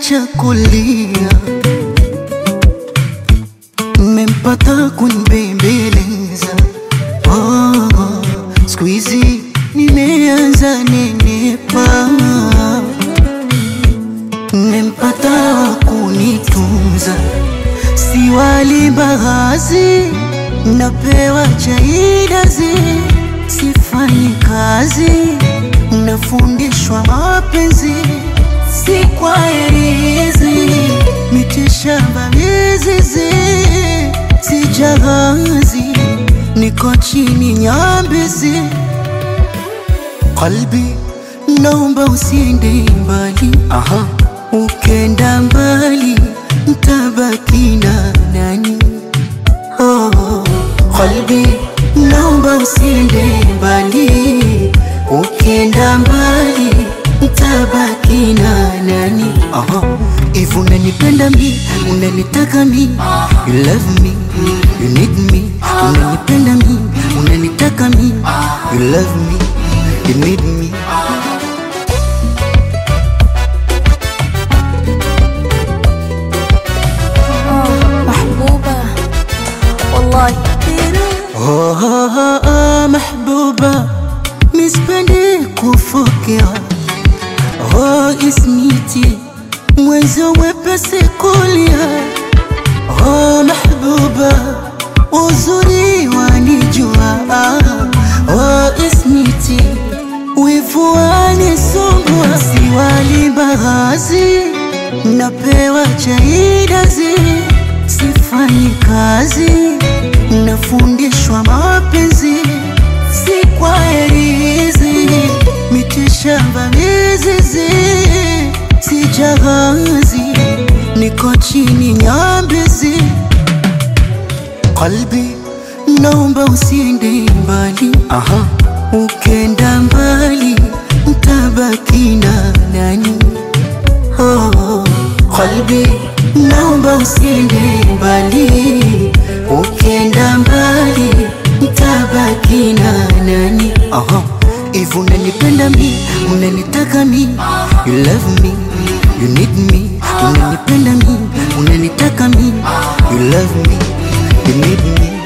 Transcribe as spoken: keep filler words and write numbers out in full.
acha kulia, mmempata kunibembeleza. Oh, oh, siku hizi nimeanza nenepa, mmempata kunitunza. Si wali bahazi, napewa chaidazi, sifanyi kazi, nafundishwa mapenzi. Si kwa herizi, mitishamba mizizi, si jahazi, niko chini nyambizi. Kalbi, naomba usiende mbali. Aha. Ukenda mbali, ntabaki na nani? Oh, kalbi, naomba usiende mbali. Ukenda mbali, ntabaki na nani? Aha. If unanipenda mi, unanitaka mi, you love me, you need me. Unanipenda mi, unanitaka mi, you love me, you need me. محبوبة والله كثير. Oh, oh, oh, oh, mahbuba, mispendi kufokea. Oh, ismiti, mwenzo wepesi kulia. Oh, mahbuba, uzuri wanijua. Oh, ismiti, wivu wanisumbua. Si wali bahazi, napewa chaidazi, sifanyi kazi, nafundishwa mapenzi. Si kwa herizi, mitishamba mizizi, si jahazi, niko chini nyambizi. Kalbi, naomba usiende mbali. Aha. Ukenda mbali, ntabaki na nani? Oh, kalbi, naomba usiende mbali. Ukenda mbali, ntabaki na nani? Aha. If unanipenda mi, unanitaka mi, you love me, you need me. Unanipenda mi, unanitaka mi, you love me, you need me.